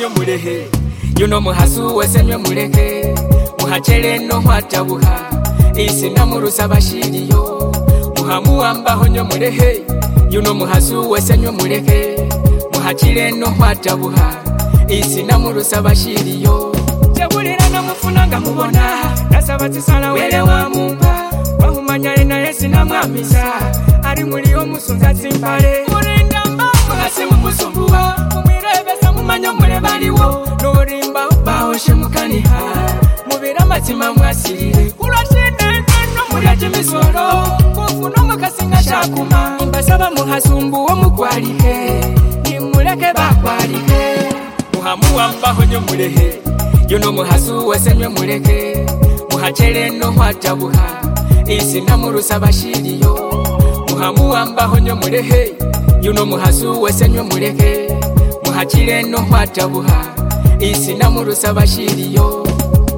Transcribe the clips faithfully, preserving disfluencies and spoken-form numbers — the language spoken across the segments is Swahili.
honyo mulehe yuno muhasu wesenywe muleke muhachere no hwatabuha isi namurusa bashiriyo muhamuamba honyo mulehe yuno muhasu wesenywe muleke muhachere no hwatabuha isi namurusa bashiriyo jabulira namufunanga mubona nasaba tisala wele wa mumba wahumanya ena yesi namwamisa ari muri omusunza timpale murinda mbamu hasi mumusumbuwa umirebesa mumanyo mule baliwo norimba baoshe mukaniha mubira matima mwasirire urashine no muri ajimisoro kufuno mukasinga shakuma mbasaba muhasumbu wo mugwarihe nimuleke bakwarihe muhamuamba honyo mulehe yuno muhasu wesenywe muleke muhachere no hwatabuha isi namurusa bashiriyo muhamuamba honyo mulehe yuno muhasu wesenywe muleke muhachere no hwatabuha isi namurusa bashiriyo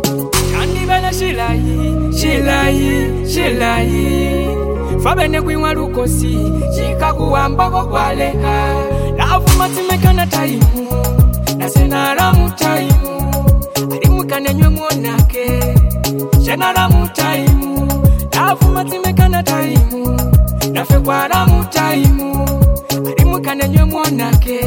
kandi bana shilayi shilayi shilayi fabene kwinwa lukosi chikakuwamba kokwaleha lavu matimekana taimu nasenara mutaimu alimukanenywe mwonake shenara mutaimu lavu matimekana taimu nafekwara mutaimu alimukanenywe mwonake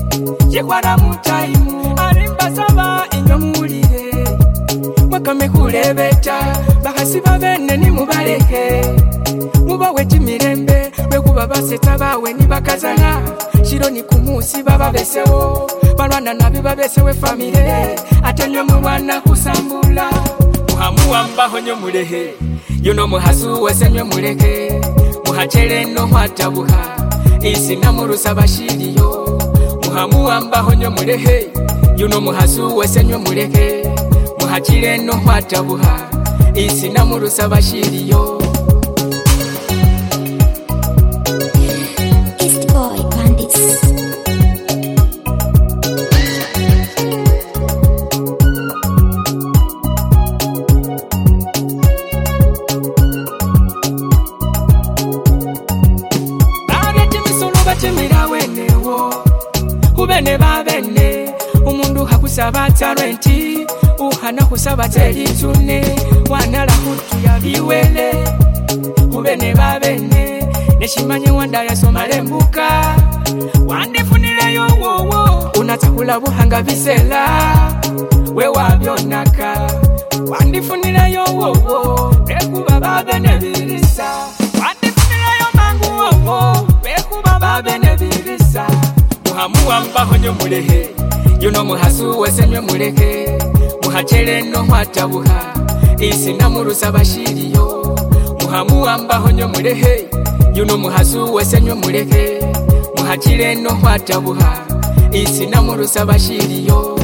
yekwara mutaimu alimbasaba inyo mulire mwakame kulebeta bakasiba bene ni mubaleke mubawe timirembe bekuba baseta bawe ni bakazana shironi kumusi baba besewo balwana nabi babesewe famile atenyo mwana kusambula muhamuamba honyo mulehe yuno muhasu wesenywe muleke muhachere no hwatabuha isi namurusa bashiriyo muhamuamba honyo mulehe yuno muhasu wesenywe muleke muhachere no hwatabuha isi namurusa bashiriyo ubene babene umundu hakusaba talenti uhana kusaba telitune wanala hutu ya biwele ubene babene neshimanye wanda ya somalembuka wandifunile yo wowo unatakula buhanga bisela we wabyonaka wandifunile yo wowo bekuba babene birisa wandifunile yo mangu wowo bekuba babene birisa muhamuamba honyo mulehe yuno muhasu wesenywe muleke muhachere no hwatabuha isi namurusa bashiriyo muhamuamba honyo mulehe yuno muhasu wesenywe muleke muhachere no hwatabuha isi namurusa bashiriyo